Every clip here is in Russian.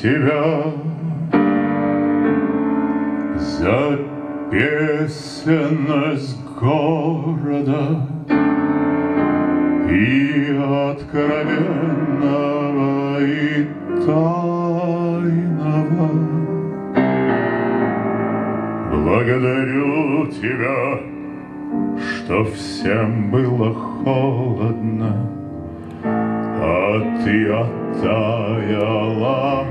тебя за песенность города и откровенного, и тайного. Благодарю тебя, что всем было холодно, а ты оттаяла,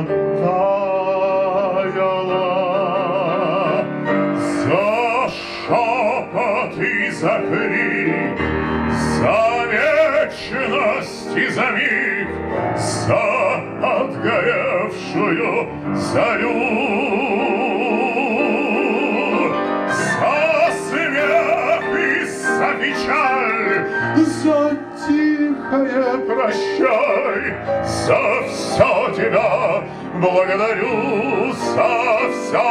оттаяла. За шепот и за крик, за вечность и за миг, за отгоревшую зарю, за смех и за печаль, за тихое прощай, за все тебя благодарю, за все,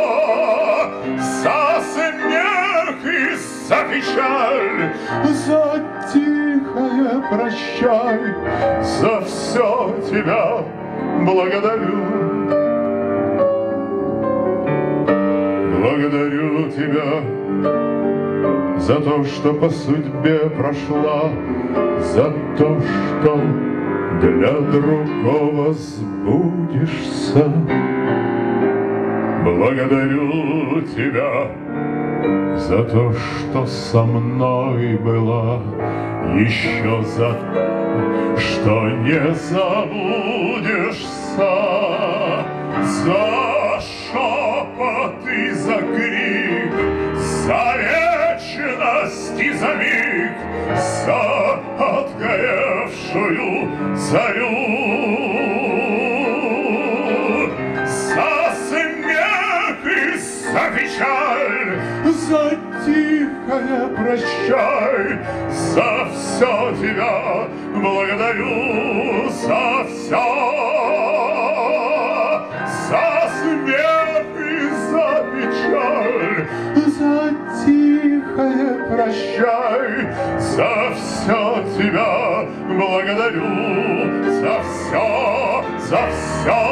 за смех и за печаль, за тихое прощай, за все тебя благодарю. Благодарю тебя за то, что по судьбе прошла, за то, что для другого сбудешься. Благодарю тебя за то, что со мной была, еще за то, что не забудешься, за шепот и за крик, за вечность и за миг, за отгоревшую зарю, за смех и за печаль, за тихое прощай, за все тебя благодарю, за все, за смех и за печаль, за тихое прощай, за все тебя благодарю, за все, за все.